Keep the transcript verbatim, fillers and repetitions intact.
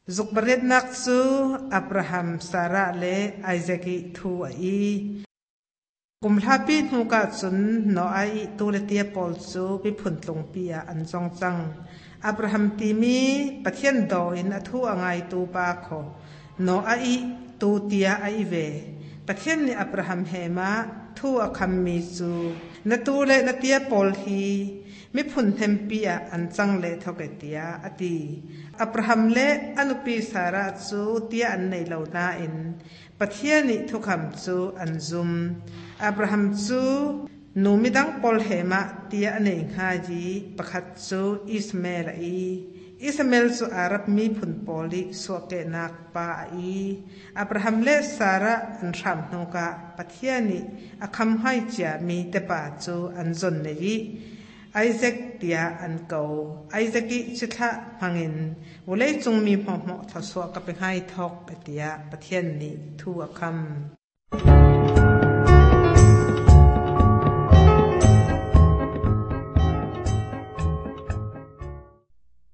จุกบริดนักซูอับราฮัมซาระและไอแซกิทูอีกุมลาปีนูกาจุนโนไอตูเลเตียปอลซูปิพุนตงปียอันจงจังอับราฮัมตีมีปะเทียนดออินอทูอังไอตูปาโคโนไอตูเตียไอเวปะเทียนนี่อับราฮัมเฮมาทูอคัมมีซูนตูเลนเตียปอลฮีมิพุนเทมปียอันจังเลทอกเตียอตีอับราฮัมเลอนุปีสาระซูเตียอันในเหล่านาอินปะเทียนิทุกคำซูอันซุมอับราฮัมซูนูมิดังปอลเฮมาเตียอันเองฮาจีปะขัดซูอิสเมลอีอิสเมลซูอารับมีพุนปอลิสวเกนักปาอีอับราฮัมเลสาระอันรำนูกะปะเทียนิอคัมให้จามีเตปาซูอันซนเนยีไอแซกเตียอันเก่าไอแซกิชิทะพังินวเลยจงมีหมอกหมอกทศวกับเป็นให้ทอกเตียปะเทียนนี้ทั่วคำ